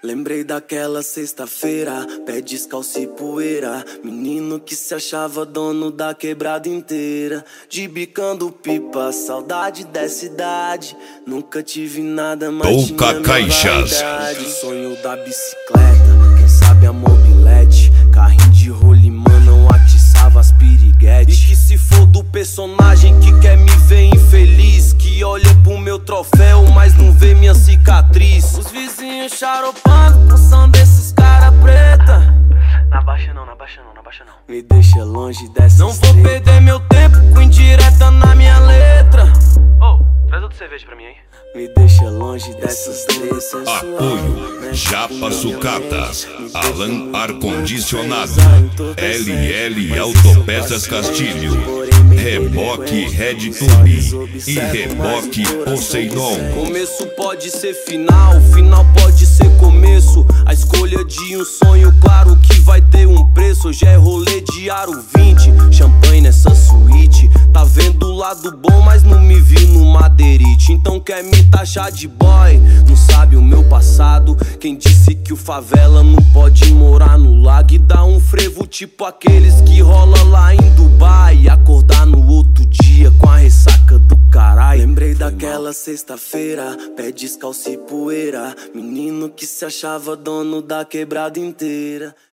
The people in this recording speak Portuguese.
Lembrei daquela sexta-feira, pé descalço e poeira. Menino que se achava dono da quebrada inteira. De bicando pipa, saudade dessa idade. Nunca tive nada, mas Touca Caixas. Sonho da bicicleta, quem sabe a mobilete. Carrinho de rolimã não atiçava as piriguetes. E que se for do personagem que quer me ver infeliz, que olha pro meu troféu, mas não vê minha cicatriz. Os vizinhos charopando com som desses cara preta. Na baixa não, na baixa não, na baixa não. Me deixa longe dessa. Não vou perder meu tempo com indireta na minha letra. Traz outra cerveja pra mim aí. Me deixa longe dessas três. Apoio Japa Sucata, Alan Ar Condicionado, LL Autopeças Castilho, Reboque Red Tube e Reboque Poseidon. Começo pode ser final, final pode ser começo. A escolha de um sonho, claro que vai ter um preço. Hoje é rolê de aro 20, champanhe nessa suíte. Tá vendo o lado bom, mas não me viu no madeirite. Então quer me taxar de boy, não sabe o meu passado. Quem disse que o favela não pode morar no lago e dar um frevo tipo aqueles que rola lá em Dubai, e acordar no outro dia com a ressaca do caralho. Lembrei daquela sexta-feira, pé descalço e poeira. Menino que se achava dono da quebrada inteira.